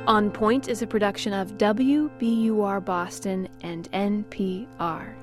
On Point is a production of WBUR Boston and NPR.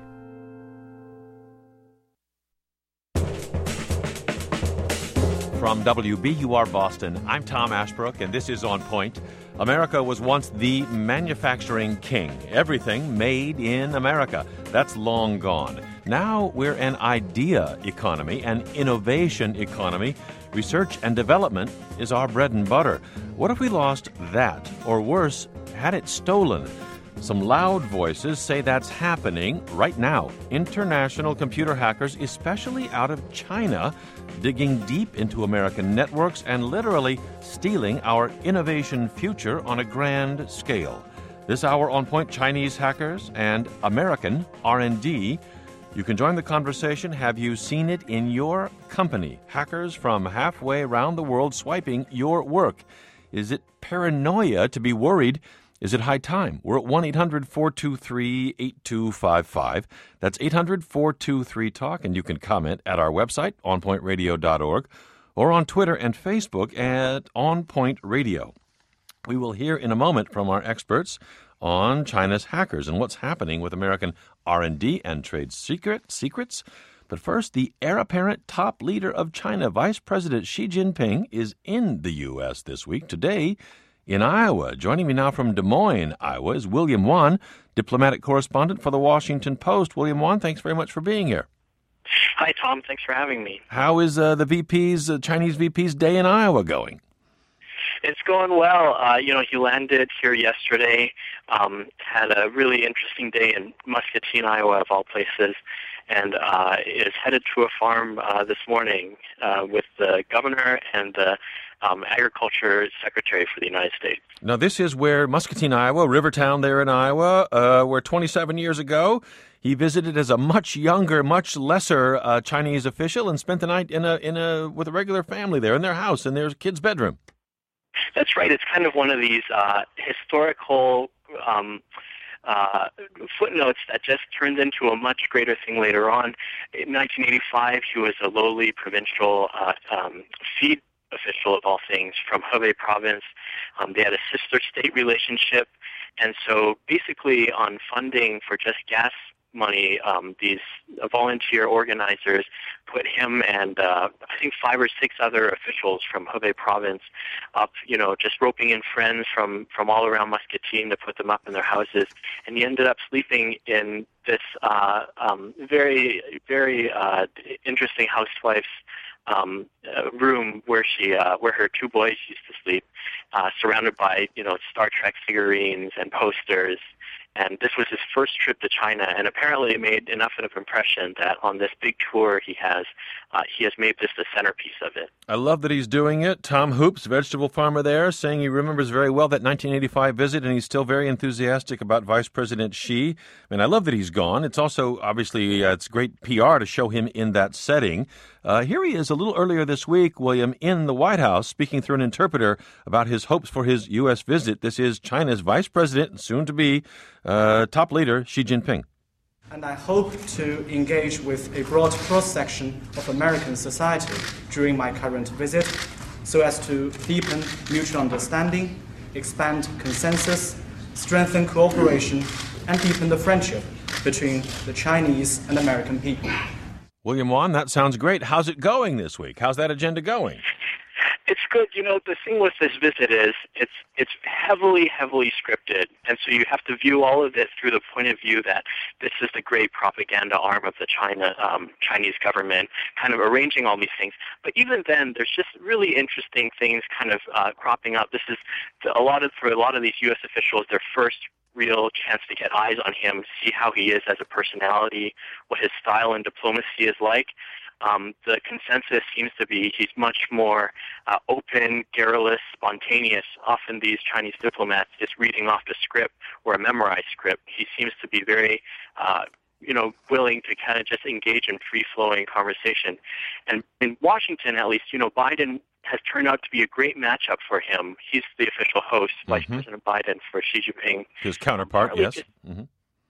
From WBUR Boston, I'm Tom Ashbrook, and this is On Point. America was once the manufacturing king. Everything made in America. That's long gone. Now we're an idea economy, an innovation economy. Research and development is our bread and butter. What if we lost that, or worse, had it stolen? Some loud voices say that's happening right now. International computer hackers, especially out of China, digging deep into American networks and literally stealing our innovation future on a grand scale. This hour on Point, Chinese hackers and American R&D. You can join the conversation. Have you seen it in your company? Hackers from halfway around the world swiping your work. Is it paranoia to be worried? Is it high time? We're at 1-800-423-8255. That's 800-423-TALK, and you can comment at our website, onpointradio.org, or on Twitter and Facebook at On Point Radio. We will hear in a moment from our experts on China's hackers and what's happening with American R&D and trade secrets. But first, the heir apparent top leader of China, Vice President Xi Jinping, is in the U.S. this week. Today, in Iowa. Joining me now from Des Moines, Iowa, is William Wan, diplomatic correspondent for The Washington Post. William Wan, thanks very much for being here. Hi, Tom. Thanks for having me. How is the Chinese VP's day in Iowa going? It's going well. He landed here yesterday, had a really interesting day in Muscatine, Iowa, of all places, and is headed to a farm this morning with the governor and the Agriculture Secretary for the United States. Now, this is where Muscatine, Iowa, Rivertown there in Iowa, where 27 years ago he visited as a much younger, much lesser Chinese official and spent the night with a regular family there in their house, in their kid's bedroom. That's right. It's kind of one of these historical footnotes that just turned into a much greater thing later on. In 1985, he was a lowly provincial feed official, of all things, from Hebei province. They had a sister state relationship, and so basically on funding for just gas money, these volunteer organizers put him and I think 5 or 6 other officials from Hebei province up, just roping in friends from all around Muscatine to put them up in their houses, and he ended up sleeping in this very, very interesting housewife's room where her 2 boys used to sleep, surrounded by Star Trek figurines and posters. And this was his first trip to China, and apparently it made enough of an impression that on this big tour he has made this the centerpiece of it. I love that he's doing it. Tom Hoops, vegetable farmer there, saying he remembers very well that 1985 visit, and he's still very enthusiastic about Vice President Xi. And I love that he's gone. It's also, obviously, it's great PR to show him in that setting. Here he is a little earlier this week, William, in the White House, speaking through an interpreter about his hopes for his U.S. visit. This is China's Vice President, soon to be top leader, Xi Jinping. And I hope to engage with a broad cross-section of American society during my current visit so as to deepen mutual understanding, expand consensus, strengthen cooperation, and deepen the friendship between the Chinese and American people. William Wan, that sounds great. How's it going this week? How's that agenda going? It's good. The thing with this visit is it's heavily, heavily scripted, and so you have to view all of it through the point of view that this is the great propaganda arm of the Chinese government, kind of arranging all these things. But even then, there's just really interesting things kind of cropping up. This is for a lot of these U.S. officials, their first real chance to get eyes on him, see how he is as a personality, what his style and diplomacy is like. The consensus seems to be he's much more open, garrulous, spontaneous. Often these Chinese diplomats just reading off the script or a memorized script. He seems to be very, willing to kind of just engage in free-flowing conversation. And in Washington, at least, Biden has turned out to be a great matchup for him. He's the official host, Vice President Biden, for Xi Jinping. His counterpart, yes.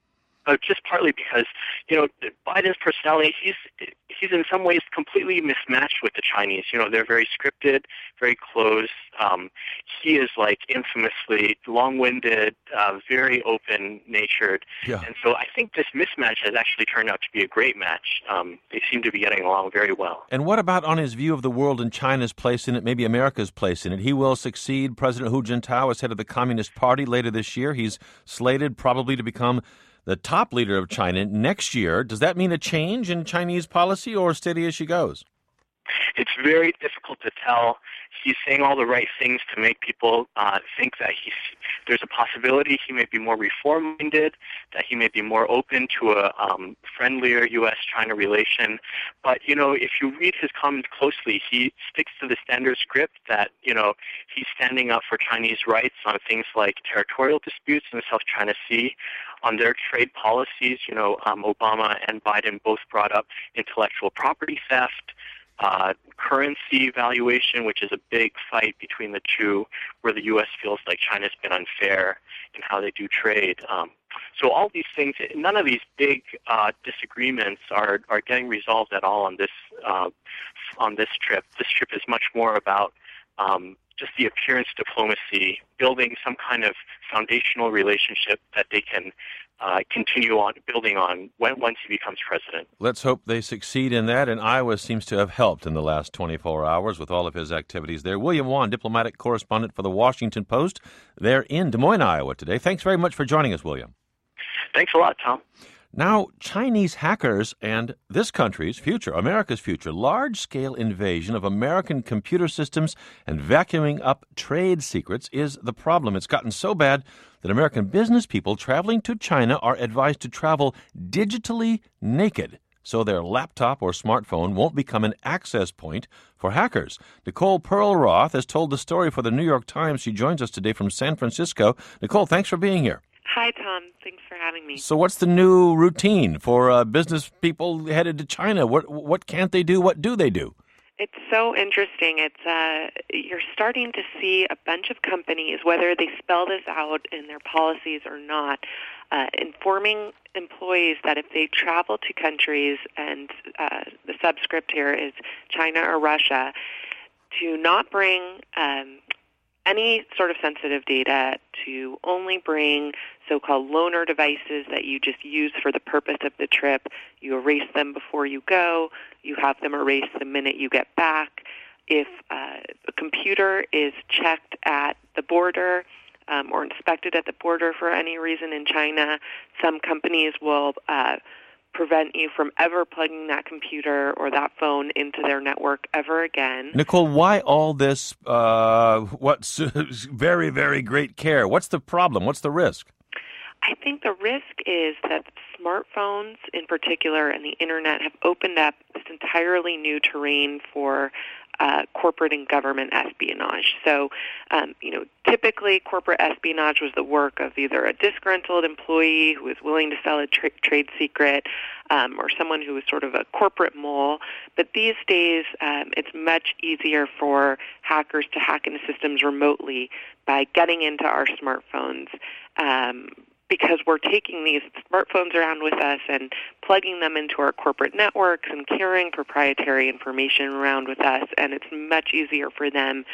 Just partly because, Biden's personality, he's in some ways completely mismatched with the Chinese. They're very scripted, very close. He is infamously long-winded, very open-natured. Yeah. And so I think this mismatch has actually turned out to be a great match. They seem to be getting along very well. And what about on his view of the world and China's place in it, maybe America's place in it? He will succeed President Hu Jintao as head of the Communist Party later this year. He's slated probably to become the top leader of China next year. Does that mean a change in Chinese policy or steady as she goes? It's very difficult to tell. He's saying all the right things to make people think that there's a possibility he may be more reform-minded, that he may be more open to a friendlier U.S.-China relation. But, if you read his comments closely, he sticks to the standard script that, he's standing up for Chinese rights on things like territorial disputes in the South China Sea. On their trade policies, Obama and Biden both brought up intellectual property theft, currency valuation, which is a big fight between the two, where the U.S. feels like China's been unfair in how they do trade. So all these things, none of these big disagreements are getting resolved at all on this trip. This trip is much more about just the appearance diplomacy, building some kind of foundational relationship that they can continue on building on once he becomes president. Let's hope they succeed in that, and Iowa seems to have helped in the last 24 hours with all of his activities there. William Wan, diplomatic correspondent for the Washington Post. They're in Des Moines, Iowa today. Thanks very much for joining us, William. Thanks a lot, Tom. Now, Chinese hackers and this country's future, America's future, large-scale invasion of American computer systems and vacuuming up trade secrets is the problem. It's gotten so bad that American business people traveling to China are advised to travel digitally naked so their laptop or smartphone won't become an access point for hackers. Nicole Pearl-Roth has told the story for the New York Times. She joins us today from San Francisco. Nicole, thanks for being here. Hi, Tom. Thanks for having me. So what's the new routine for business people headed to China? What can't they do? What do they do? It's so interesting. You're starting to see a bunch of companies, whether they spell this out in their policies or not, informing employees that if they travel to countries, and the subscript here is China or Russia, to not bring any sort of sensitive data, to only bring so-called loaner devices that you just use for the purpose of the trip. You erase them before you go. You have them erased the minute you get back. If a computer is checked at the border or inspected at the border for any reason in China, some companies will prevent you from ever plugging that computer or that phone into their network ever again. Nicole, why all this what's very, very great care? What's the problem? What's the risk? I think the risk is that smartphones in particular and the Internet have opened up this entirely new terrain for corporate and government espionage. So, typically corporate espionage was the work of either a disgruntled employee who was willing to sell a trade secret or someone who was sort of a corporate mole. But these days, it's much easier for hackers to hack into systems remotely by getting into our smartphones. Because we're taking these smartphones around with us and plugging them into our corporate networks and carrying proprietary information around with us, and it's much easier for them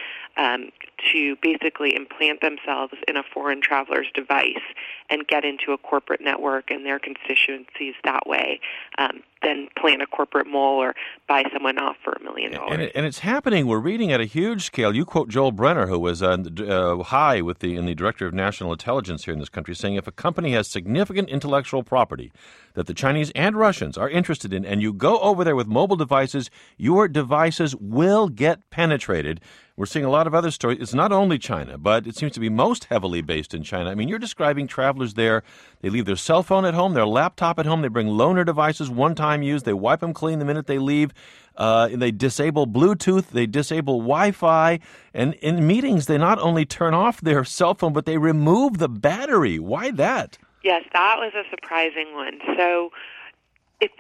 to basically implant themselves in a foreign traveler's device and get into a corporate network and their constituencies that way than plant a corporate mole or buy someone off for $1 million. And it's happening. We're reading at a huge scale. You quote Joel Brenner, who was high in the Director of National Intelligence here in this country, saying if a company has significant intellectual property that the Chinese and Russians are interested in, and you go over there with mobile devices, your devices will get penetrated. We're seeing a lot of other stories. It's not only China, but it seems to be most heavily based in China. I mean, you're describing travelers there. They leave their cell phone at home, their laptop at home. They bring loaner devices, one-time use. They wipe them clean the minute they leave. They disable Bluetooth. They disable Wi-Fi. And in meetings, they not only turn off their cell phone, but they remove the battery. Why that? Yes, that was a surprising one. So if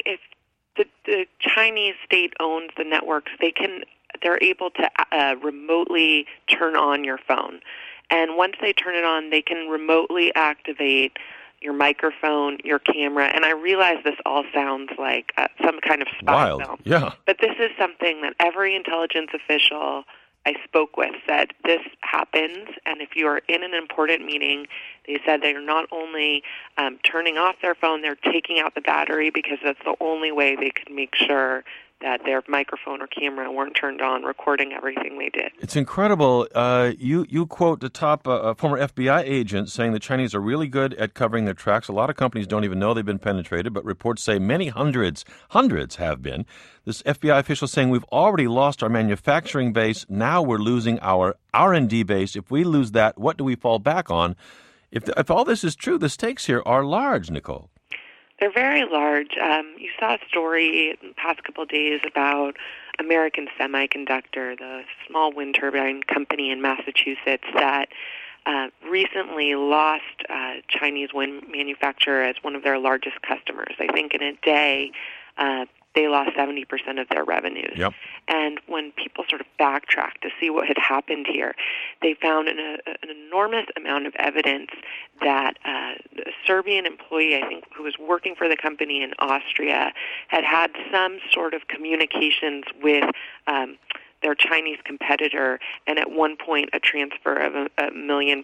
the Chinese state owns the networks, they're able to remotely turn on your phone. And once they turn it on, they can remotely activate your microphone, your camera. And I realize this all sounds like some kind of spy film. Yeah. But this is something that every intelligence official I spoke with said this happens, and if you are in an important meeting, they said they're not only turning off their phone, they're taking out the battery because that's the only way they could make sure that their microphone or camera weren't turned on, recording everything they did. It's incredible. You quote the top former FBI agent saying the Chinese are really good at covering their tracks. A lot of companies don't even know they've been penetrated, but reports say many hundreds have been. This FBI official saying we've already lost our manufacturing base. Now we're losing our R&D base. If we lose that, what do we fall back on? If all this is true, the stakes here are large, Nicole. They're very large. You saw a story in the past couple of days about American Semiconductor, the small wind turbine company in Massachusetts that recently lost Chinese wind manufacturer as one of their largest customers. I think in a day, they lost 70% of their revenues. Yep. And when people sort of backtracked to see what had happened here, they found an enormous amount of evidence that a Serbian employee, I think, who was working for the company in Austria, had some sort of communications with their Chinese competitor, and at one point a transfer of $1.5 million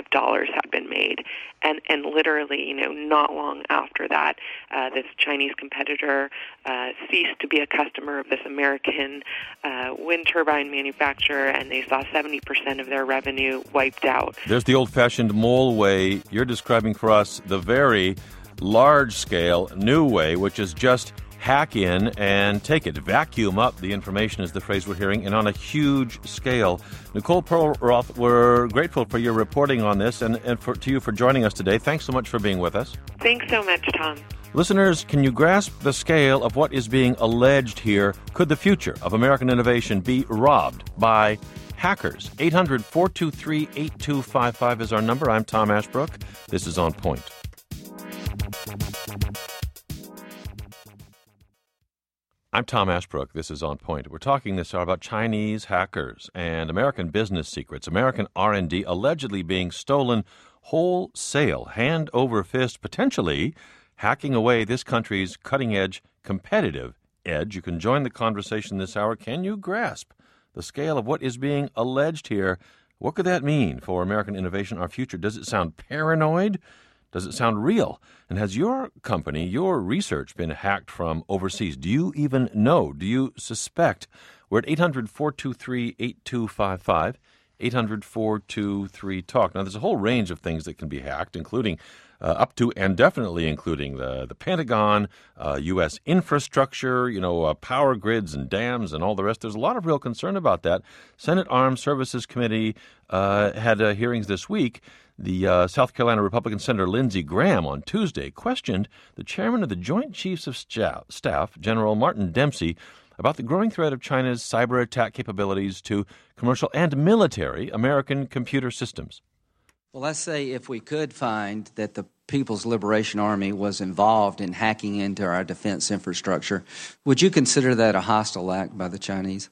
had been made. And literally, not long after that, this Chinese competitor ceased to be a customer of this American wind turbine manufacturer, and they saw 70% of their revenue wiped out. There's the old-fashioned mole way. You're describing for us the very large-scale new way, which is just hack in and take it. Vacuum up the information is the phrase we're hearing, and on a huge scale. Nicole Perlroth, we're grateful for your reporting on this and to you for joining us today. Thanks so much for being with us. Thanks so much, Tom. Listeners, can you grasp the scale of what is being alleged here? Could the future of American innovation be robbed by hackers? 800-423-8255 is our number. I'm Tom Ashbrook. This is On Point. I'm Tom Ashbrook. This is On Point. We're talking this hour about Chinese hackers and American business secrets, American R&D allegedly being stolen wholesale, hand over fist, potentially hacking away this country's cutting-edge competitive edge. You can join the conversation this hour. Can you grasp the scale of what is being alleged here? What could that mean for American innovation, our future? Does it sound paranoid? Does it sound real? And has your company, your research been hacked from overseas? Do you even know? Do you suspect? We're at 800-423-8255, 800-423-TALK. Now, there's a whole range of things that can be hacked, including up to and definitely including the Pentagon, U.S. infrastructure, power grids and dams and all the rest. There's a lot of real concern about that. Senate Armed Services Committee had hearings this week. The South Carolina Republican Senator Lindsey Graham on Tuesday questioned the chairman of the Joint Chiefs of Staff, General Martin Dempsey, about the growing threat of China's cyber attack capabilities to commercial and military American computer systems. Well, let's say if we could find that the People's Liberation Army was involved in hacking into our defense infrastructure, would you consider that a hostile act by the Chinese?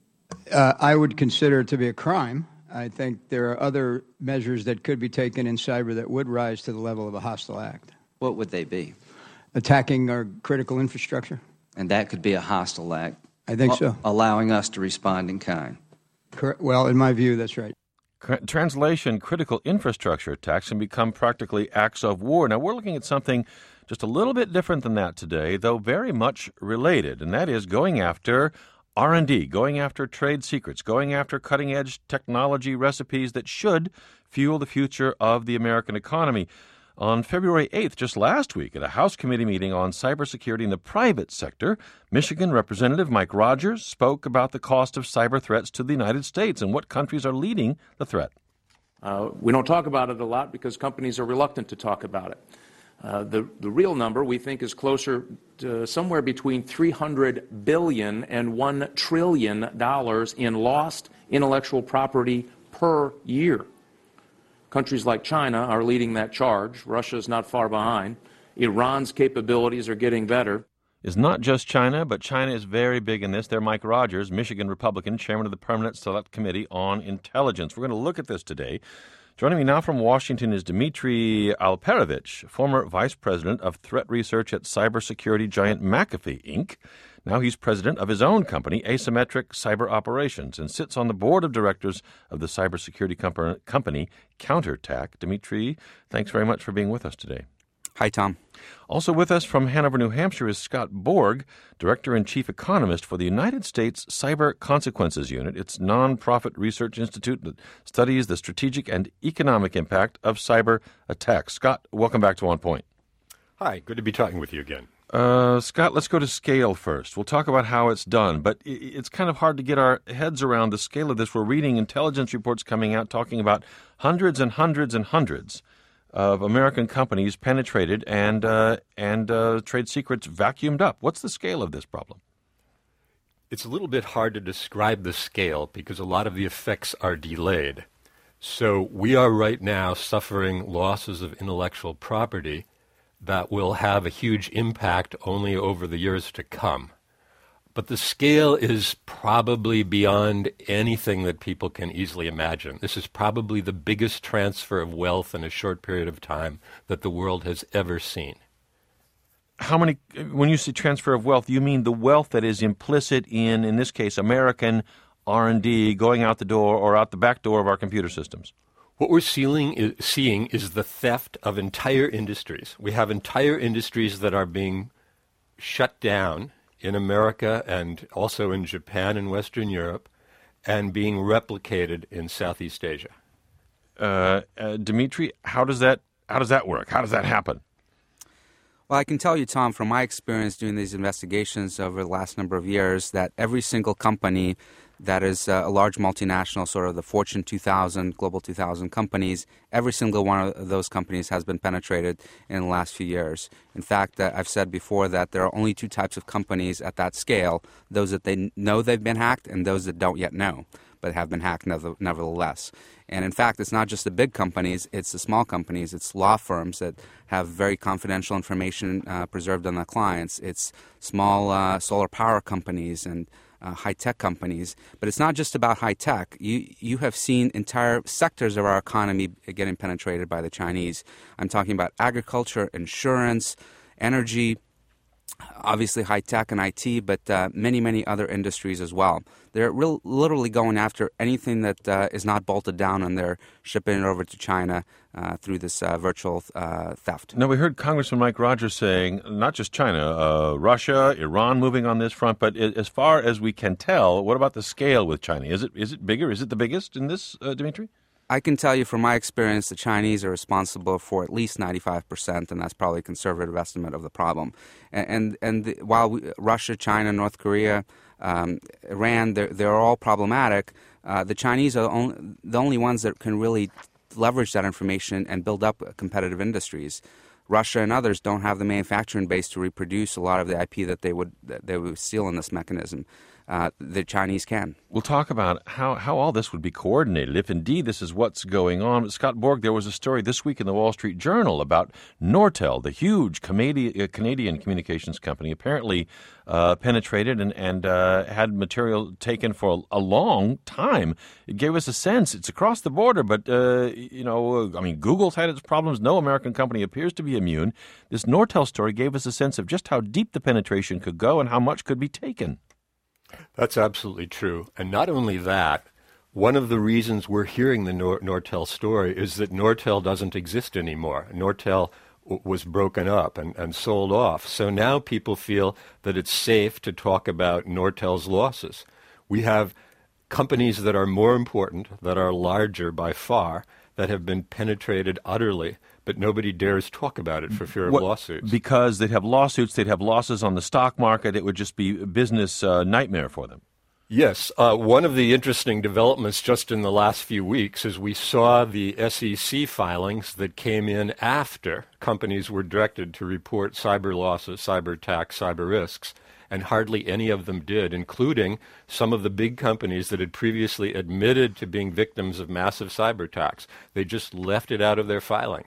I would consider it to be a crime. I think there are other measures that could be taken in cyber that would rise to the level of a hostile act. What would they be? Attacking our critical infrastructure. And that could be a hostile act? I think so. Allowing us to respond in kind? Well, in my view, that's right. Translation, critical infrastructure attacks can become practically acts of war. Now, we're looking at something just a little bit different than that today, though very much related, and that is going after R&D, going after trade secrets, going after cutting-edge technology recipes that should fuel the future of the American economy. On February 8th, just last week, at a House committee meeting on cybersecurity in the private sector, Michigan Representative Mike Rogers spoke about the cost of cyber threats to the United States and what countries are leading the threat. We don't talk about it a lot because companies are reluctant to talk about it. The real number, we think, is closer to somewhere between $300 billion and $1 trillion in lost intellectual property per year. Countries like China are leading that charge. Russia is not far behind. Iran's capabilities are getting better. is not just China, but China is very big in this. They're Mike Rogers, Michigan Republican, chairman of the Permanent Select Committee on Intelligence. We're going to look at this today. Joining me now from Washington is Dmitry Alperovitch, former vice president of threat research at cybersecurity giant McAfee, Inc. Now he's president of his own company, Asymmetric Cyber Operations, and sits on the board of directors of the cybersecurity company Counterattack. Dmitry, thanks very much for being with us today. Hi, Tom. Also with us from Hanover, New Hampshire is Scott Borg, Director and Chief Economist for the United States Cyber Consequences Unit. It's a nonprofit research institute that studies the strategic and economic impact of cyber attacks. Scott, welcome back to On Point. Hi, good to be talking with you again. Scott, let's go to scale first. We'll talk about how it's done, but it's kind of hard to get our heads around the scale of this. We're reading intelligence reports coming out talking about hundreds and hundreds and hundreds of American companies penetrated and trade secrets vacuumed up. What's the scale of this problem? It's a little bit hard to describe the scale because a lot of the effects are delayed. So we are right now suffering losses of intellectual property that will have a huge impact only over the years to come. But the scale is probably beyond anything that people can easily imagine. This is probably the biggest transfer of wealth in a short period of time that the world has ever seen. How many, when you say transfer of wealth, you mean the wealth that is implicit in this case, American R&D going out the door or out the back door of our computer systems? What we're seeing is the theft of entire industries. We have entire industries that are being shut down in America and also in Japan and Western Europe and being replicated in Southeast Asia. Dmitry, how does that work? How does that happen? Well, I can tell you, Tom, from my experience doing these investigations over the last number of years, that every single company that is a large multinational, sort of the Fortune 2000, Global 2000 companies, every single one of those companies has been penetrated in the last few years. In fact, I've said before that there are only two types of companies at that scale, those that they know they've been hacked and those that don't yet know, but have been hacked nevertheless. And in fact, it's not just the big companies, it's the small companies, it's law firms that have very confidential information preserved on their clients, it's small solar power companies and high-tech companies. But it's not just about high-tech. You have seen entire sectors of our economy getting penetrated by the Chinese. I'm talking about agriculture, insurance, energy, obviously high-tech and IT, but many, many other industries as well. They're literally going after anything that is not bolted down, and they're shipping it over to China through this virtual theft. Now, we heard Congressman Mike Rogers saying not just China, Russia, Iran moving on this front, but as far as we can tell, what about the scale with China? Is it bigger? Is it the biggest in this, Dmitry? I can tell you from my experience, the Chinese are responsible for at least 95%, and that's probably a conservative estimate of the problem. And while Russia, China, North Korea, Iran, they're all problematic, the Chinese are the only ones that can really leverage that information and build up competitive industries. Russia and others don't have the manufacturing base to reproduce a lot of the IP that they would steal in this mechanism. The Chinese can. We'll talk about how all this would be coordinated, if indeed this is what's going on. Scott Borg, there was a story this week in the Wall Street Journal about Nortel, the huge Canadian communications company, apparently penetrated and had material taken for a long time. It gave us a sense. It's across the border, but, Google's had its problems. No American company appears to be immune. This Nortel story gave us a sense of just how deep the penetration could go and how much could be taken. That's absolutely true. And not only that, one of the reasons we're hearing the Nortel story is that Nortel doesn't exist anymore. Nortel was broken up and sold off. So now people feel that it's safe to talk about Nortel's losses. We have companies that are more important, that are larger by far, that have been penetrated utterly, but nobody dares talk about it for fear of lawsuits. Because they'd have lawsuits, they'd have losses on the stock market, it would just be a business nightmare for them. Yes. One of the interesting developments just in the last few weeks is we saw the SEC filings that came in after companies were directed to report cyber losses, cyber attacks, cyber risks, and hardly any of them did, including some of the big companies that had previously admitted to being victims of massive cyber attacks. They just left it out of their filings.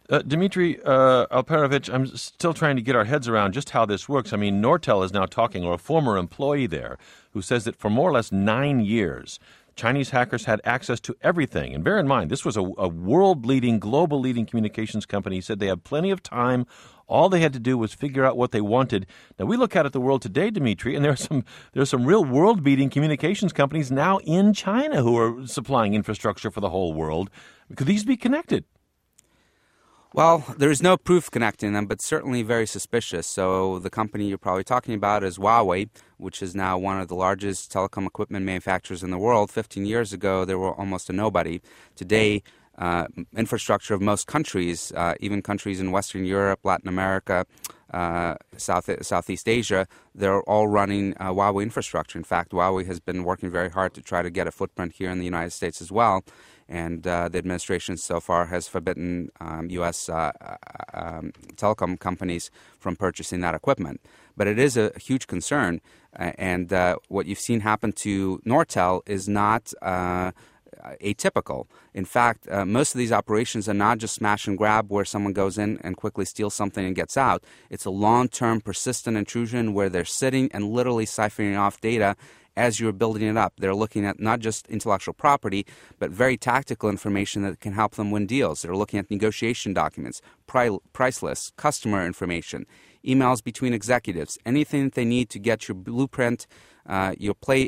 Dmitry Alperovich, I'm still trying to get our heads around just how this works. I mean, Nortel is now talking, or a former employee there, who says that for more or less 9 years, Chinese hackers had access to everything. And bear in mind, this was a world-leading, global-leading communications company. He said they had plenty of time. All they had to do was figure out what they wanted. Now, we look out at the world today, Dmitry, and there's some real world-beating communications companies now in China who are supplying infrastructure for the whole world. Could these be connected? Well, there is no proof connecting them, but certainly very suspicious. So the company you're probably talking about is Huawei, which is now one of the largest telecom equipment manufacturers in the world. 15 years ago, they were almost a nobody. Today, infrastructure of most countries, even countries in Western Europe, Latin America, Southeast Asia, they're all running Huawei infrastructure. In fact, Huawei has been working very hard to try to get a footprint here in the United States as well. And the administration so far has forbidden U.S. Telecom companies from purchasing that equipment. But it is a huge concern. And what you've seen happen to Nortel is not atypical. In fact, most of these operations are not just smash and grab where someone goes in and quickly steals something and gets out. It's a long-term persistent intrusion where they're sitting and literally siphoning off data as you're building it up. They're looking at not just intellectual property, but very tactical information that can help them win deals. They're looking at negotiation documents, price lists, customer information, emails between executives, anything that they need to get your blueprint, your play,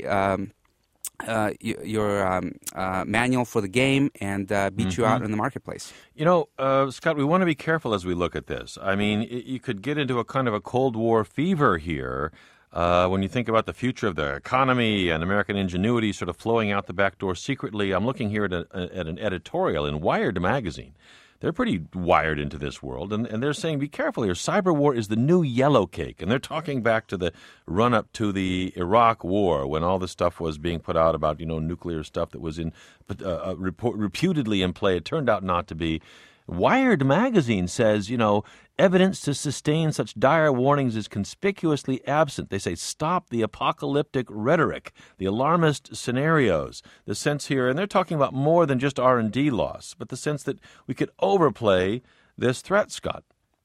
your manual for the game, and beat you out in the marketplace. You know, Scott, we want to be careful as we look at this. I mean, you could get into a kind of a Cold War fever here. When you think about the future of the economy and American ingenuity sort of flowing out the back door secretly, I'm looking here at an editorial in Wired magazine. They're pretty wired into this world, and they're saying, be careful here. Cyber war is the new yellow cake. And they're talking back to the run-up to the Iraq war when all this stuff was being put out about, nuclear stuff that was reputedly in play. It turned out not to be. Wired magazine says, evidence to sustain such dire warnings is conspicuously absent. They say, stop the apocalyptic rhetoric, the alarmist scenarios, the sense here, and they're talking about more than just R&D loss, but the sense that we could overplay this threat, Scott.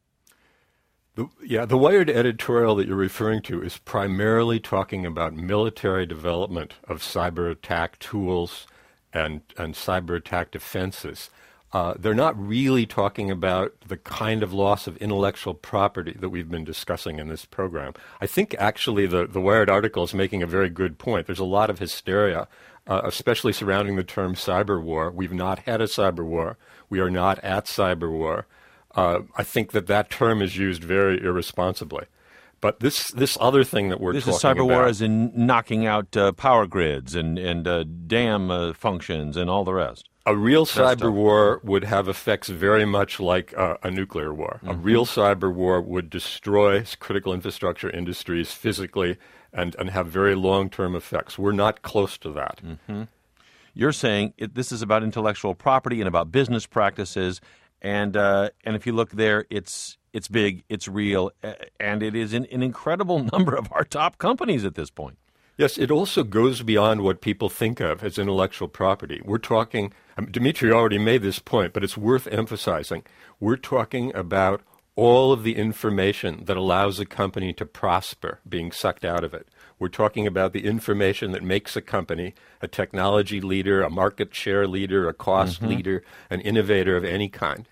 The Wired editorial that you're referring to is primarily talking about military development of cyber attack tools and cyber attack defenses. They're not really talking about the kind of loss of intellectual property that we've been discussing in this program. I think actually the Wired article is making a very good point. There's a lot of hysteria, especially surrounding the term cyber war. We've not had a cyber war. We are not at cyber war. I think that term is used very irresponsibly. But this other thing that we're talking about... This is cyber war as in knocking out power grids and dam functions and all the rest. A real cyber war would have effects very much like a nuclear war. Mm-hmm. A real cyber war would destroy critical infrastructure industries physically and have very long-term effects. We're not close to that. Mm-hmm. You're saying this is about intellectual property and about business practices, and if you look there, it's big, it's real, and it is in an incredible number of our top companies at this point. Yes, it also goes beyond what people think of as intellectual property. We're talking, Dmitry already made this point, but it's worth emphasizing. We're talking about all of the information that allows a company to prosper being sucked out of it. We're talking about the information that makes a company a technology leader, a market share leader, a cost leader, an innovator of any kind.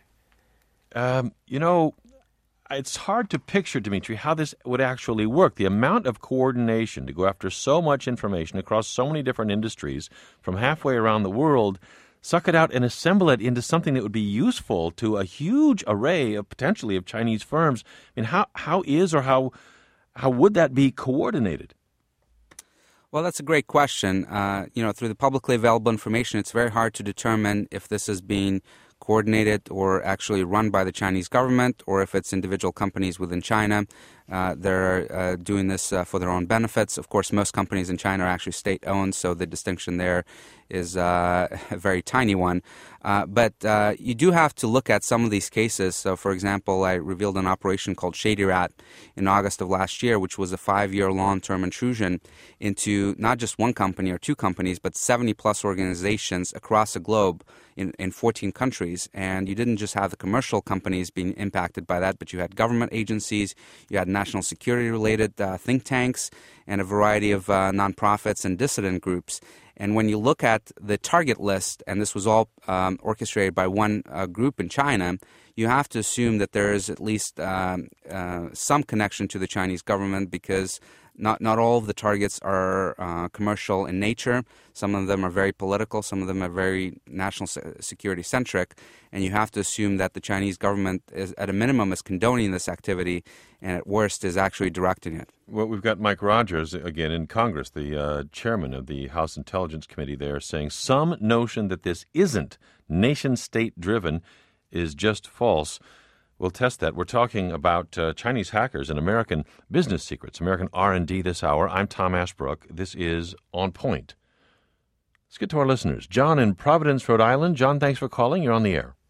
It's hard to picture, Dmitry, how this would actually work. The amount of coordination to go after so much information across so many different industries from halfway around the world, suck it out and assemble it into something that would be useful to a huge array of potentially of Chinese firms. I mean, how would that be coordinated? Well, that's a great question. Through the publicly available information, it's very hard to determine if this is being coordinated or actually run by the Chinese government, or if it's individual companies within China. They're doing this for their own benefits. Of course, most companies in China are actually state-owned, so the distinction there is a very tiny one. But you do have to look at some of these cases. So, for example, I revealed an operation called Shady Rat in August of last year, which was a 5-year long-term intrusion into not just one company or two companies, but 70-plus organizations across the globe in 14 countries. And you didn't just have the commercial companies being impacted by that, but you had government agencies, you had national security-related think tanks, and a variety of nonprofits and dissident groups. And when you look at the target list, and this was all orchestrated by one group in China, you have to assume that there is at least some connection to the Chinese government, because not all of the targets are commercial in nature. Some of them are very political. Some of them are very national security centric. And you have to assume that the Chinese government, is, at a minimum, is condoning this activity, and at worst is actually directing it. Well, we've got Mike Rogers, again, in Congress, the chairman of the House Intelligence Committee there, saying some notion that this isn't nation-state driven is just false. We'll test that. We're talking about Chinese hackers and American business secrets, American R&D this hour. I'm Tom Ashbrook. This is On Point. Let's get to our listeners. John in Providence, Rhode Island. John, thanks for calling. You're on the air.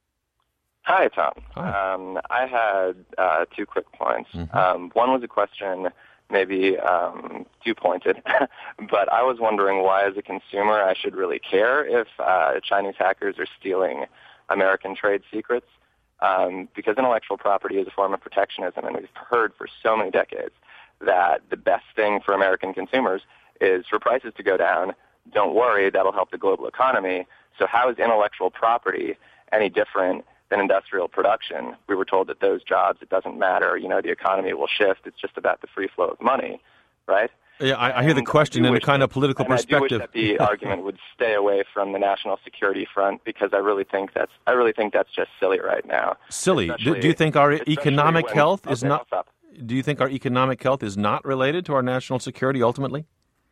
Hi, Tom. Hi. I had 2 quick points. Mm-hmm. One was a question, maybe two-pointed, but I was wondering why, as a consumer, I should really care if Chinese hackers are stealing American trade secrets. Because intellectual property is a form of protectionism, and we've heard for so many decades that the best thing for American consumers is for prices to go down. Don't worry, that'll help the global economy. So how is intellectual property any different than industrial production? We were told that those jobs, it doesn't matter, the economy will shift. It's just about the free flow of money, right? Yeah, I hear the question in a kind of political perspective. I do wish that the argument would stay away from the national security front, because I really think that's just silly right now. Silly. Do you think our economic health is not? Do you think our economic health is not related to our national security ultimately?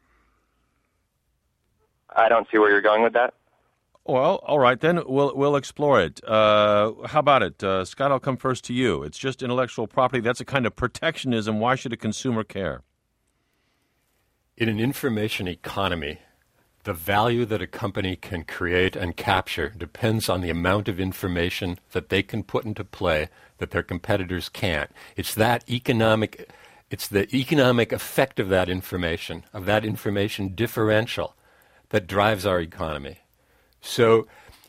I don't see where you're going with that. Well, all right, then we'll explore it. How about it? Scott, I'll come first to you. It's just intellectual property. That's a kind of protectionism. Why should a consumer care? In an information economy, the value that a company can create and capture depends on the amount of information that they can put into play that their competitors can't. It's the economic effect of that information differential that drives our economy. So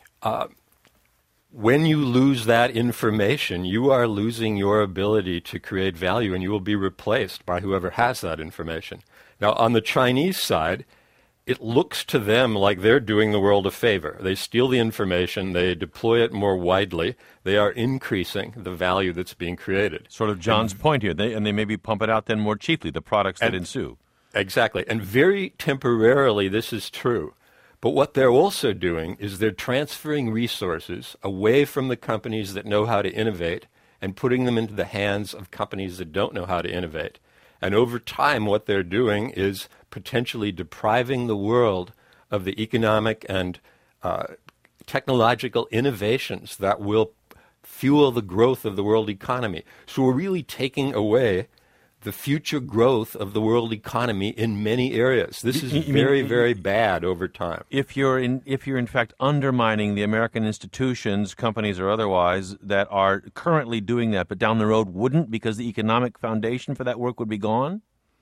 when you lose that information, you are losing your ability to create value, and you will be replaced by whoever has that information. Now, on the Chinese side, it looks to them like they're doing the world a favor. They steal the information, they deploy it more widely, they are increasing the value that's being created. Sort of John's point here, they maybe pump it out then more cheaply, the products that ensue. Exactly, and very temporarily this is true. But what they're also doing is they're transferring resources away from the companies that know how to innovate and putting them into the hands of companies that don't know how to innovate. And over time, what they're doing is potentially depriving the world of the economic and technological innovations that will fuel the growth of the world economy. So we're really taking away the future growth of the world economy in many areas. This is very, very bad over time. If you're in fact undermining the American institutions, companies or otherwise, that are currently doing that, but down the road wouldn't, because the economic foundation for that work would be gone?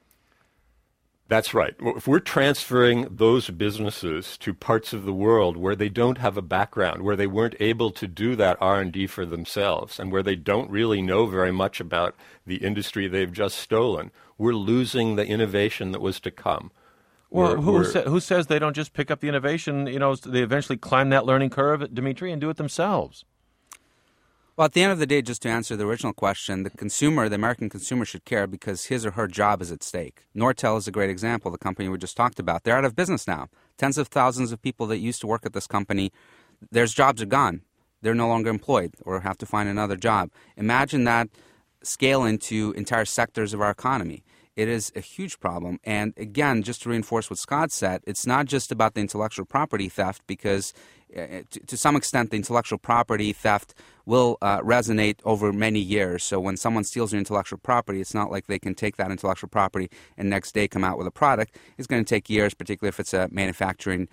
That's right. If we're transferring those businesses to parts of the world where they don't have a background, where they weren't able to do that R&D for themselves, and where they don't really know very much about the industry they've just stolen, we're losing the innovation that was to come. Well, who says they don't just pick up the innovation, they eventually climb that learning curve, Dimitri, and do it themselves? Well, at the end of the day, just to answer the original question, the American consumer should care because his or her job is at stake. Nortel is a great example, the company we just talked about. They're out of business now. Tens of thousands of people that used to work at this company, their jobs are gone. They're no longer employed or have to find another job. Imagine that scale into entire sectors of our economy. It is a huge problem. And again, just to reinforce what Scott said, it's not just about the intellectual property theft, because to some extent the intellectual property theft will resonate over many years. So when someone steals your intellectual property, it's not like they can take that intellectual property and next day come out with a product. It's going to take years, particularly if it's a manufacturing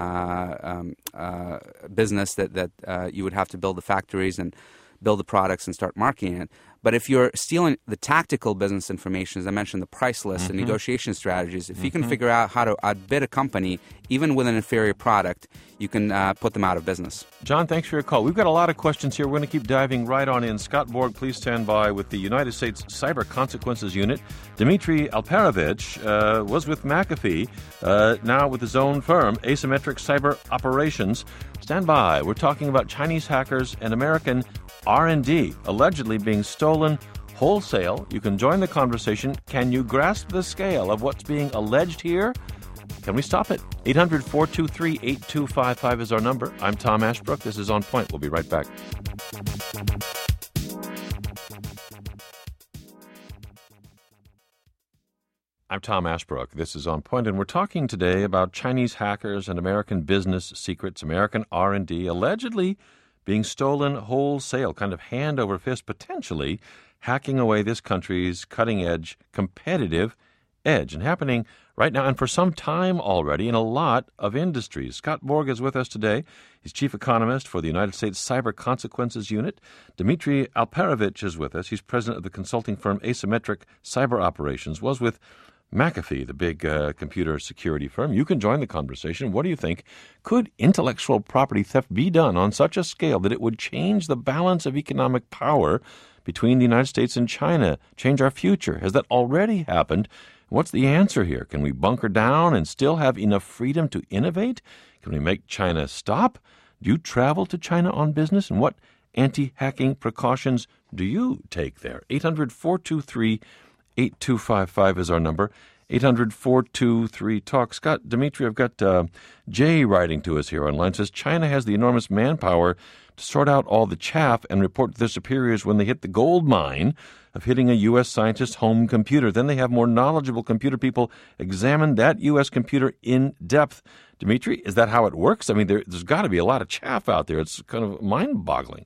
business that you would have to build the factories and build the products and start marketing it. But if you're stealing the tactical business information, as I mentioned, the price list and negotiation strategies, if you can figure out how to outbid a company, even with an inferior product, you can put them out of business. John, thanks for your call. We've got a lot of questions here. We're going to keep diving right on in. Scott Borg, please stand by with the United States Cyber Consequences Unit. Dmitry Alperovich was with McAfee, now with his own firm, Asymmetric Cyber Operations. Stand by. We're talking about Chinese hackers and American R&D allegedly being stolen wholesale. You can join the conversation. Can you grasp the scale of what's being alleged here? Can we stop it? 800-423-8255 is our number. I'm Tom Ashbrook. This is On Point. We'll be right back. I'm Tom Ashbrook. This is On Point, and we're talking today about Chinese hackers and American business secrets, American R&D, allegedly being stolen wholesale, kind of hand over fist, potentially hacking away this country's cutting-edge competitive edge, and happening right now and for some time already in a lot of industries. Scott Borg is with us today. He's chief economist for the United States Cyber Consequences Unit. Dmitry Alperovich is with us. He's president of the consulting firm Asymmetric Cyber Operations, was with McAfee, the big computer security firm. You can join the conversation. What do you think? Could intellectual property theft be done on such a scale that it would change the balance of economic power between the United States and China, change our future? Has that already happened? What's the answer here? Can we bunker down and still have enough freedom to innovate? Can we make China stop? Do you travel to China on business? And what anti-hacking precautions do you take there? 800-423-8255 is our number. 800-423-TALK. Scott, Dmitry, I've got Jay writing to us here online. Says China has the enormous manpower to sort out all the chaff and report to their superiors when they hit the gold mine of hitting a U.S. scientist's home computer. Then they have more knowledgeable computer people examine that U.S. computer in depth. Dmitry, is that how it works? I mean, there's got to be a lot of chaff out there. It's kind of mind-boggling.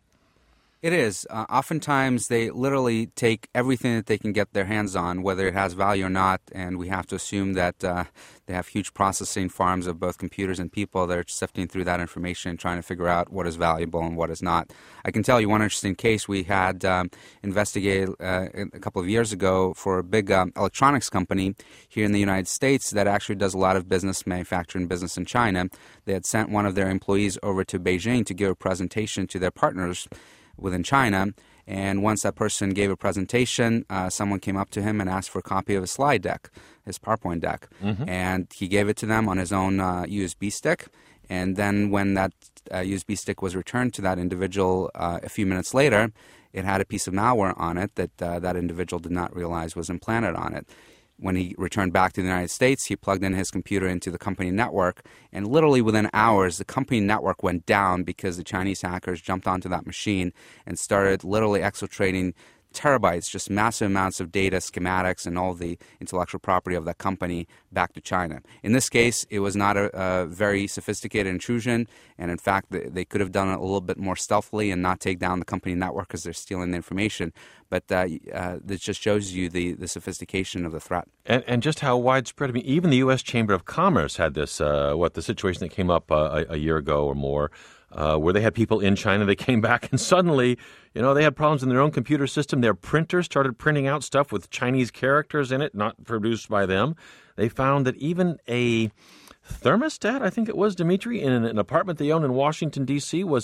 It is. Oftentimes, they literally take everything that they can get their hands on, whether it has value or not, and we have to assume that they have huge processing farms of both computers and people that are sifting through that information and trying to figure out what is valuable and what is not. I can tell you one interesting case we had investigated a couple of years ago for a big electronics company here in the United States that actually does a lot of business, manufacturing business in China. They had sent one of their employees over to Beijing to give a presentation to their partners within China, and once that person gave a presentation, someone came up to him and asked for a copy of his slide deck, his PowerPoint deck, and he gave it to them on his own USB stick, and then when that USB stick was returned to that individual a few minutes later, it had a piece of malware on it that that individual did not realize was implanted on it. When he returned back to the United States, he plugged in his computer into the company network, and literally within hours, the company network went down because the Chinese hackers jumped onto that machine and started literally exfiltrating terabytes, just massive amounts of data, schematics, and all the intellectual property of that company back to China. In this case, it was not a very sophisticated intrusion, and in fact, they could have done it a little bit more stealthily and not take down the company network because they're stealing the information. But this just shows you the sophistication of the threat. And just how widespread. I mean, even the U.S. Chamber of Commerce had this, the situation that came up a year ago or more, where they had people in China. They came back and suddenly, they had problems in their own computer system. Their printer started printing out stuff with Chinese characters in it, not produced by them. They found that even a thermostat, I think it was, Dmitry, in an apartment they own in Washington, D.C., was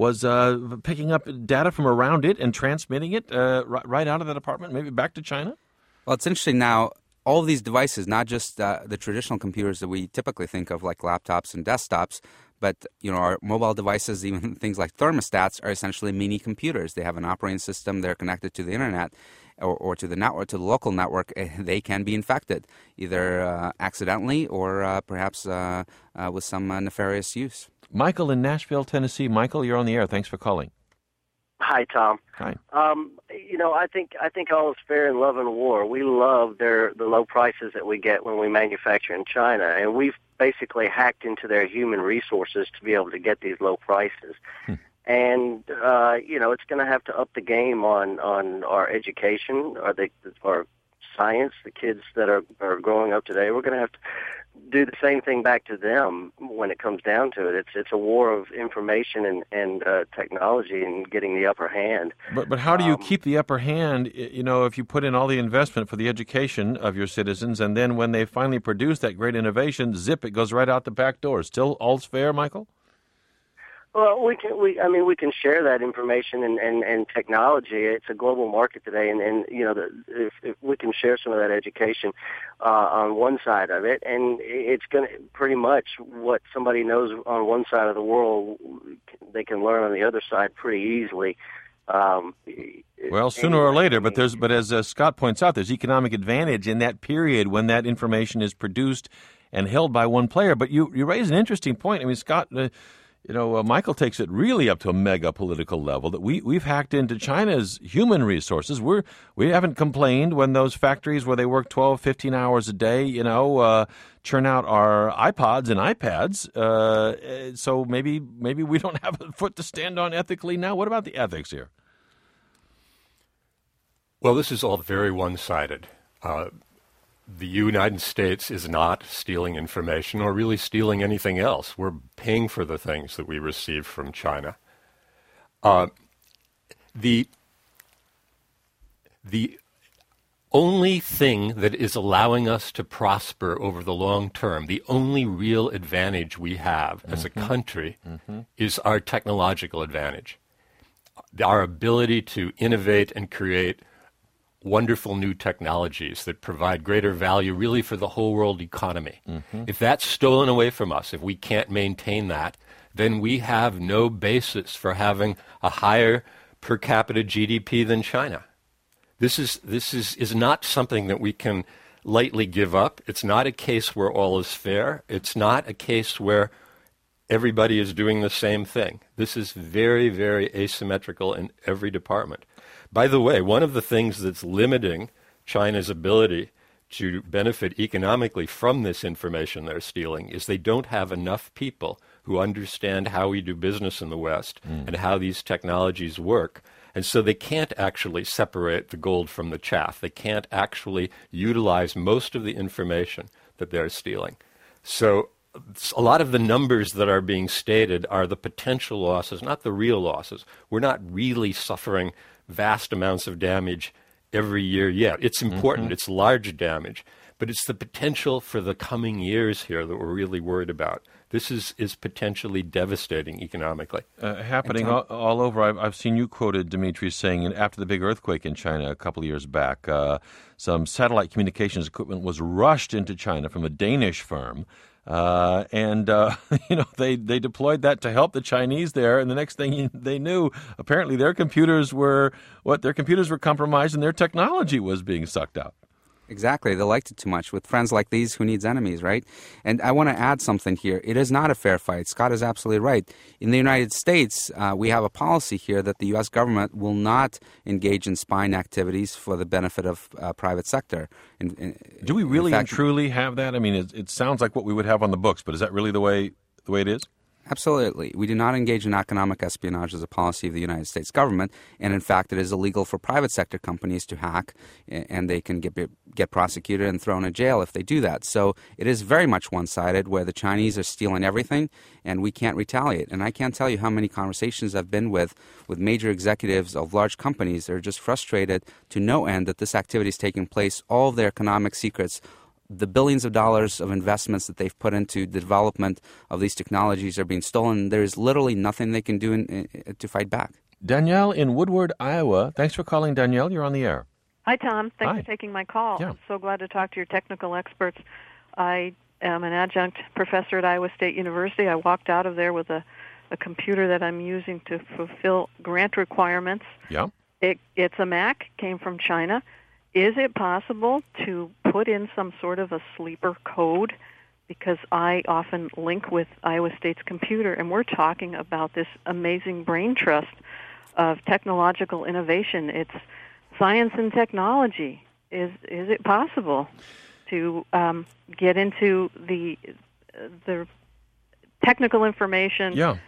picking up data from around it and transmitting it right out of that apartment, maybe back to China? Well, it's interesting now. All of these devices, not just the traditional computers that we typically think of, like laptops and desktops, but our mobile devices, even things like thermostats, are essentially mini computers. They have an operating system. They're connected to the internet or to the network, to the local network. They can be infected, either accidentally or perhaps with some nefarious use. Michael in Nashville, Tennessee. Michael, you're on the air. Thanks for calling. Hi, Tom. Hi. I think all is fair in love and war. We love the low prices that we get when we manufacture in China, and we've basically hacked into their human resources to be able to get these low prices. And it's going to have to up the game on our education, our science. The kids that are growing up today, we're going to have to do the same thing back to them when it comes down to it. It's a war of information and technology and getting the upper hand. But how do you keep the upper hand, if you put in all the investment for the education of your citizens, and then when they finally produce that great innovation, zip, it goes right out the back door. Still all's fair, Michael? Well, we can share that information and technology. It's a global market today, and if we can share some of that education on one side of it, and it's going to pretty much what somebody knows on one side of the world, they can learn on the other side pretty easily. Well, sooner or later, but as Scott points out, there's economic advantage in that period when that information is produced and held by one player. But you raise an interesting point. I mean, Scott. Michael takes it really up to a mega political level that we've hacked into China's human resources. We haven't complained when those factories where they work 12, 15 hours a day, churn out our iPods and iPads. So maybe we don't have a foot to stand on ethically now. What about the ethics here? Well, this is all very one-sided. The United States is not stealing information or really stealing anything else. We're paying for the things that we receive from China. The only thing that is allowing us to prosper over the long term, the only real advantage we have as a country is our technological advantage, our ability to innovate and create wonderful new technologies that provide greater value really for the whole world economy. If that's stolen away from us, if we can't maintain that, then we have no basis for having a higher per capita GDP than China. This is not something that we can lightly give up. It's not a case where all is fair. It's not a case where everybody is doing the same thing. This is very, very asymmetrical in every department. By the way, one of the things that's limiting China's ability to benefit economically from this information they're stealing is they don't have enough people who understand how we do business in the West and how these technologies work. And so they can't actually separate the gold from the chaff. They can't actually utilize most of the information that they're stealing. So a lot of the numbers that are being stated are the potential losses, not the real losses. We're not really suffering vast amounts of damage every year yet. It's important. It's large damage. But it's the potential for the coming years here that we're really worried about. This is potentially devastating economically. Happening all over. I've seen you quoted, Dimitri, saying after the big earthquake in China a couple of years back, some satellite communications equipment was rushed into China from a Danish firm. They deployed that to help the Chinese there, and the next thing they knew, apparently their computers were compromised and their technology was being sucked out. Exactly. They liked it too much. With friends like these, who needs enemies, right? And I want to add something here. It is not a fair fight. Scott is absolutely right. In the United States, we have a policy here that the U.S. government will not engage in spying activities for the benefit of private sector. Do we really and truly have that? I mean, it sounds like what we would have on the books, but is that really the way it is? Absolutely. We do not engage in economic espionage as a policy of the United States government, and in fact it is illegal for private sector companies to hack, and they can get prosecuted and thrown in jail if they do that. So it is very much one-sided, where the Chinese are stealing everything and we can't retaliate. And I can't tell you how many conversations I've been with major executives of large companies that are just frustrated to no end that this activity is taking place. All of their economic secrets, the billions of dollars of investments that they've put into the development of these technologies are being stolen. There's literally nothing they can do to fight back. Danielle in Woodward, Iowa. Thanks for calling, Danielle. You're on the air. Hi, Tom. Thanks Hi. for taking my call. Yeah. I'm so glad to talk to your technical experts. I am an adjunct professor at Iowa State University. I walked out of there with a computer that I'm using to fulfill grant requirements. Yeah. It's a Mac, came from China. Is it possible to put in some sort of a sleeper code? Because I often link with Iowa State's computer, and we're talking about this amazing brain trust of technological innovation. It's science and technology. Is it possible to get into the technical information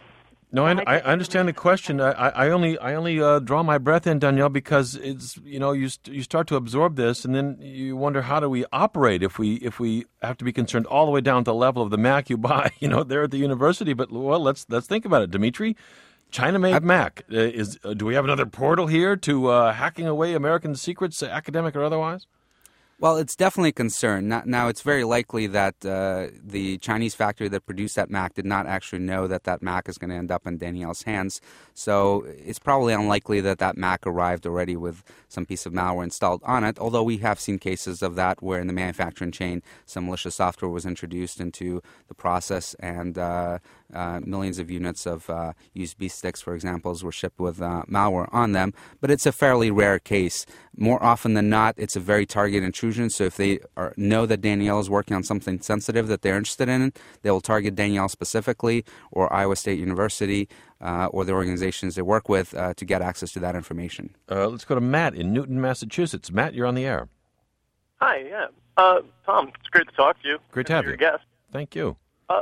No, I understand the question. I only draw my breath in, Danielle, because it's you start to absorb this, and then you wonder, how do we operate if we have to be concerned all the way down to the level of the Mac you buy, there at the university. But well, let's think about it, Dimitri. China-made Mac. Do we have another portal here to hacking away American secrets, academic or otherwise? Well, it's definitely a concern. Now, it's very likely that the Chinese factory that produced that Mac did not actually know that Mac is going to end up in Danielle's hands. So it's probably unlikely that Mac arrived already with some piece of malware installed on it, although we have seen cases of that where in the manufacturing chain some malicious software was introduced into the process, and millions of units of USB sticks, for example, were shipped with malware on them. But it's a fairly rare case. More often than not, it's a very targeted intrusion. So if they know that Danielle is working on something sensitive that they're interested in, they will target Danielle specifically, or Iowa State University, or the organizations they work with to get access to that information. Let's go to Matt in Newton, Massachusetts. Matt, you're on the air. Hi, yeah. Tom, it's great to talk to you. Great to have you. Your guest. Thank you.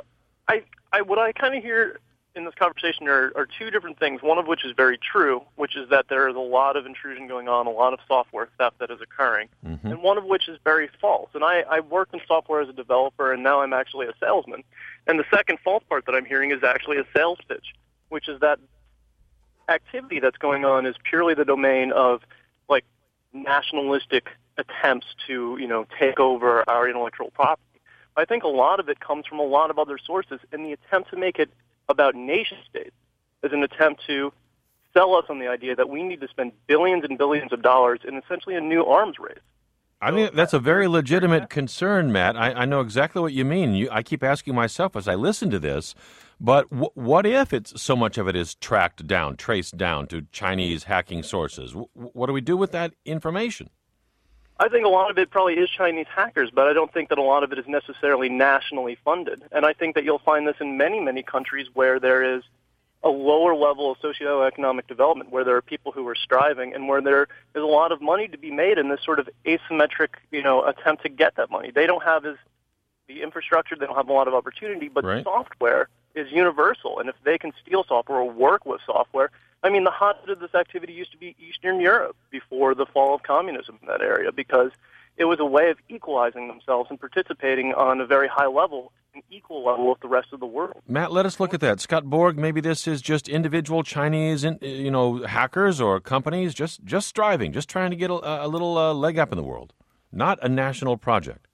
What I kind of hear in this conversation are two different things, one of which is very true, which is that there is a lot of intrusion going on, a lot of software theft that is occurring, and one of which is very false. And I worked in software as a developer, and now I'm actually a salesman. And the second false part that I'm hearing is actually a sales pitch, which is that activity that's going on is purely the domain of, like, nationalistic attempts to, take over our intellectual property. I think a lot of it comes from a lot of other sources, and the attempt to make it about nation-states is an attempt to sell us on the idea that we need to spend billions and billions of dollars in essentially a new arms race. I think that's a very legitimate concern, Matt. I know exactly what you mean. I keep asking myself as I listen to this, but what if so much of it is traced down to Chinese hacking sources? What do we do with that information? I think a lot of it probably is Chinese hackers, but I don't think that a lot of it is necessarily nationally funded. And I think that you'll find this in many, many countries where there is a lower level of socioeconomic development, where there are people who are striving, and where there is a lot of money to be made in this sort of asymmetric, attempt to get that money. They don't have the infrastructure, they don't have a lot of opportunity, but software is universal. And if they can steal software or work with software, the hotbed of this activity used to be Eastern Europe before the fall of communism in that area, because it was a way of equalizing themselves and participating on a very high level, an equal level with the rest of the world. Matt, let us look at that. Scott Borg, maybe this is just individual Chinese, hackers or companies just striving, just trying to get a little leg up in the world, not a national project.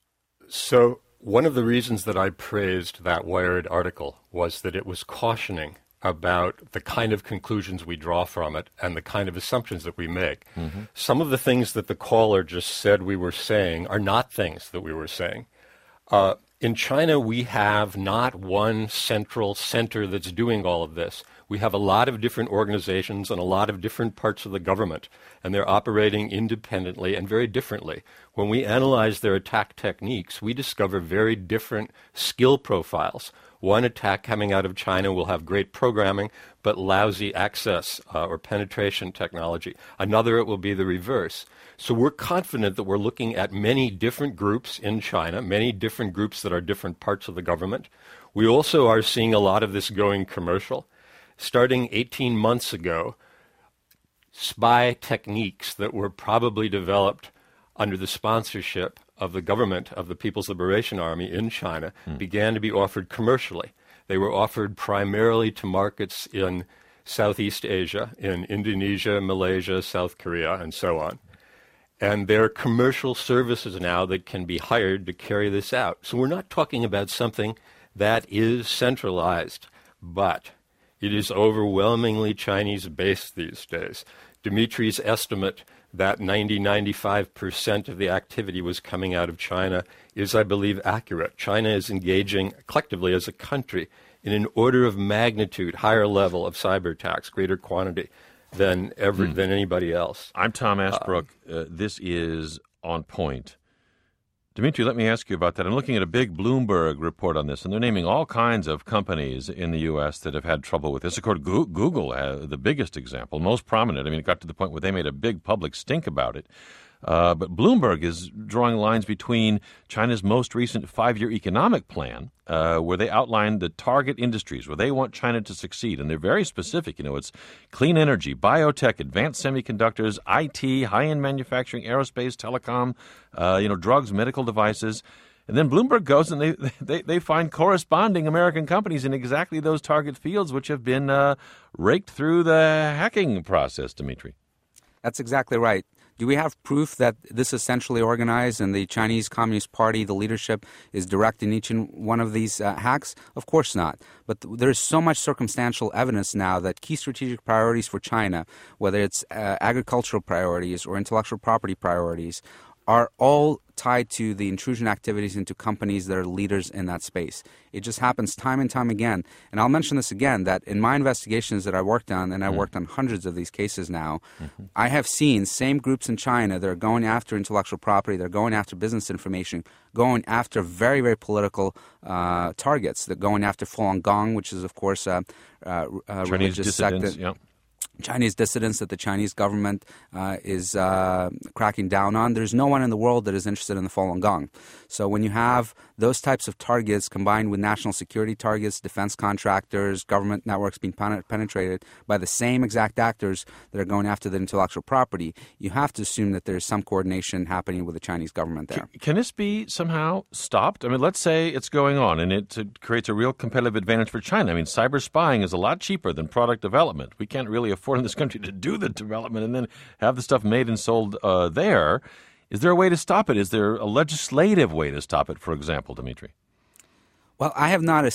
So one of the reasons that I praised that Wired article was that it was cautioning about the kind of conclusions we draw from it and the kind of assumptions that we make. Mm-hmm. Some of the things that the caller just said we were saying are not things that we were saying. In China, we have not one central center that's doing all of this. We have a lot of different organizations and a lot of different parts of the government, and they're operating independently and very differently. When we analyze their attack techniques, we discover very different skill profiles. One attack coming out of China will have great programming, but lousy access or penetration technology. Another, it will be the reverse. So we're confident that we're looking at many different groups in China, many different groups that are different parts of the government. We also are seeing a lot of this going commercial. Starting 18 months ago, spy techniques that were probably developed under the sponsorship of the government of the People's Liberation Army in China began to be offered commercially. They were offered primarily to markets in Southeast Asia, in Indonesia, Malaysia, South Korea, and so on. And there are commercial services now that can be hired to carry this out. So we're not talking about something that is centralized, but it is overwhelmingly Chinese-based these days. Dimitri's estimate that 95% of the activity was coming out of China is, I believe, accurate. China is engaging collectively as a country in an order of magnitude higher level of cyber attacks, greater quantity than anybody else. I'm Tom Ashbrook. This is On Point. Dimitri, let me ask you about that. I'm looking at a big Bloomberg report on this, and they're naming all kinds of companies in the U.S. that have had trouble with this. Of course, Google, the biggest example, most prominent. It got to the point where they made a big public stink about it. But Bloomberg is drawing lines between China's most recent 5-year economic plan, where they outline the target industries where they want China to succeed. And they're very specific. It's clean energy, biotech, advanced semiconductors, IT, high-end manufacturing, aerospace, telecom, drugs, medical devices. And then Bloomberg goes and they find corresponding American companies in exactly those target fields, which have been raked through the hacking process, Dimitri. That's exactly right. Do we have proof that this is centrally organized and the Chinese Communist Party, the leadership, is directing each and one of these hacks? Of course not. But there's so much circumstantial evidence now that key strategic priorities for China, whether it's agricultural priorities or intellectual property priorities, are all tied to the intrusion activities into companies that are leaders in that space. It just happens time and time again. And I'll mention this again, that in my investigations that I worked on, and I worked on hundreds of these cases now, I have seen same groups in China that are going after intellectual property, they're going after business information, going after very, very political targets. They're going after Falun Gong, which is, of course, a religious sect that, Chinese dissidents that the Chinese government is cracking down on. There's no one in the world that is interested in the Falun Gong. So when you have those types of targets combined with national security targets, defense contractors, government networks being penetrated by the same exact actors that are going after the intellectual property, you have to assume that there's some coordination happening with the Chinese government there. Can this be somehow stopped? I mean, let's say it's going on and it creates a real competitive advantage for China. I mean, cyber spying is a lot cheaper than product development. We can't really afford in this country to do the development and then have the stuff made and sold there. Is there a way to stop it? Is there a legislative way to stop it, for example, Dimitri? Well, I have not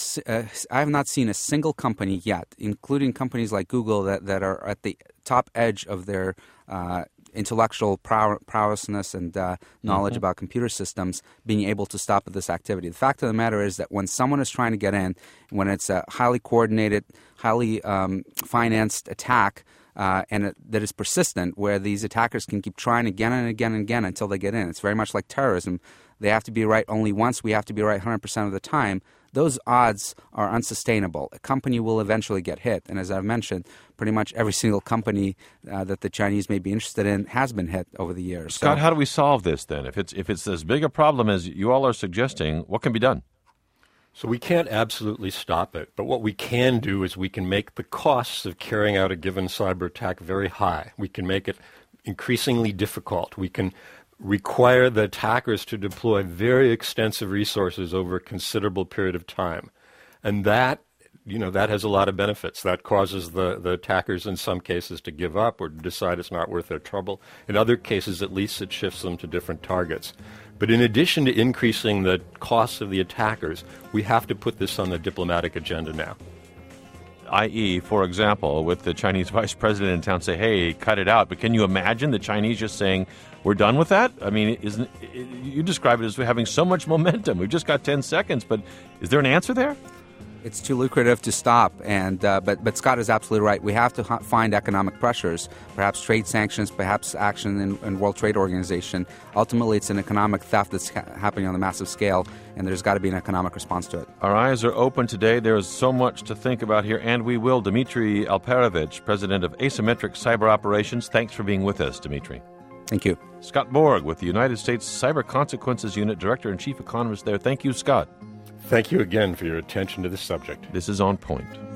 seen a single company yet, including companies like Google, that are at the top edge of their intellectual prowessness and knowledge about computer systems, being able to stop this activity. The fact of the matter is that when someone is trying to get in, when it's a highly coordinated, highly financed attack, and that is persistent, where these attackers can keep trying again and again and again until they get in. It's very much like terrorism. They have to be right only once. We have to be right 100% of the time. Those odds are unsustainable. A company will eventually get hit. And as I've mentioned, pretty much every single company that the Chinese may be interested in has been hit over the years. Scott, how do we solve this then? If it's as big a problem as you all are suggesting, what can be done? So we can't absolutely stop it, but what we can do is we can make the costs of carrying out a given cyber attack very high. We can make it increasingly difficult. We can require the attackers to deploy very extensive resources over a considerable period of time. And that has a lot of benefits. That causes the attackers in some cases to give up or decide it's not worth their trouble. In other cases, at least it shifts them to different targets. But in addition to increasing the costs of the attackers, we have to put this on the diplomatic agenda now. I.e., for example, with the Chinese vice president in town say, hey, cut it out. But can you imagine the Chinese just saying, we're done with that? I mean, you describe it as having so much momentum. We've just got 10 seconds. But is there an answer there? It's too lucrative to stop, and but Scott is absolutely right. We have to find economic pressures, perhaps trade sanctions, perhaps action in World Trade Organization. Ultimately, it's an economic theft that's happening on a massive scale, and there's got to be an economic response to it. Our eyes are open today. There is so much to think about here, and we will. Dmitry Alperovitch, president of Asymmetric Cyber Operations. Thanks for being with us, Dmitry. Thank you. Scott Borg with the United States Cyber Consequences Unit, director and chief economist there. Thank you, Scott. Thank you again for your attention to this subject. This is On Point.